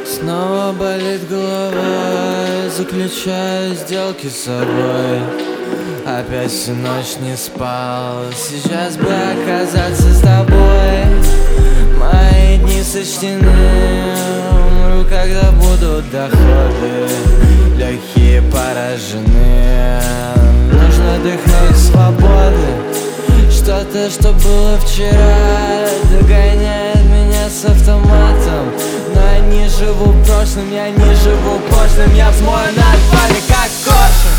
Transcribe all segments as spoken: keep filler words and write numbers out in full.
Снова болит голова, заключаю сделки с собой. Опять всю ночь не спал, сейчас бы оказаться с тобой. Мои дни сочтены, умру, когда будут доходы. Легкие поражены, нужно дыхнуть свободы. Что-то, что было вчера, догоняет меня с автоматом. Но я не живу прошлым, я не живу прошлым. Я взмою над вами, как коршун.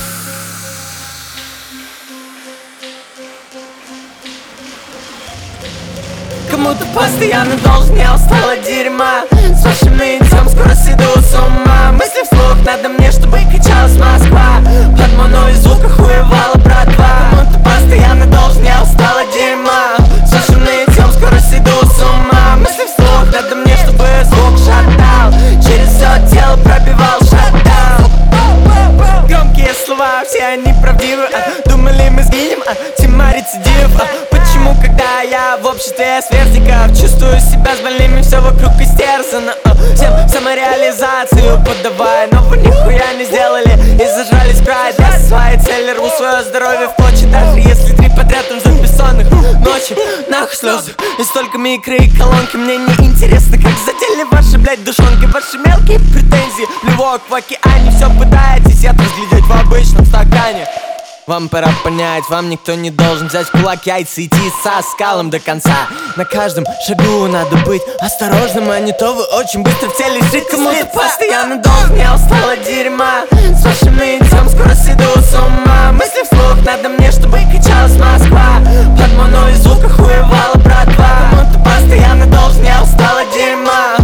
Кому-то постоянно должен, я устал от дерьма. С вашим нытьем скоро сойду с ума. Мысли вслух надо мне, чтобы качалась Москва. Под моной звука хуевала братва. Кому-то постоянно должен, я устал от дерьма. С вашим нытьем скоро сойду с ума. Мысли вслух надо мне, чтобы звук шатал. Через все тело пробивал шатдаун. Громкие слова, все они правдивы. а, Думали мы сгинем, а, тьма рецидив. а, Почему, когда я в обществе сверстников чувствую себя с больными, все вокруг истерзано. а, Всем самореализацию подавая, но вы нихуя не сделали и зажались в край. Я со своей цели рву свое здоровье в клочья. Даже если три подряд он ждут бессонных ночи. Нахуй слезы и столько микро и колонки. Мне не интересно, как задели ваши, блядь, душонки. Ваши мелкие претензии, плевок в океане. Все пытаетесь это разглядеть в обычном стакане. Вам пора понять, вам никто не должен взять в кулак яйца и идти со скалом до конца. На каждом шагу надо быть осторожным, а не то вы очень быстро в теле жить. Кому-то постоянно должен, я устал от дерьма. С вашим нытьем скоро сойду с ума. Мысли вслух надо мне, чтобы качалась Москва. Под моной звука хуевала братва. Кому-то постоянно должен, я устал от дерьма.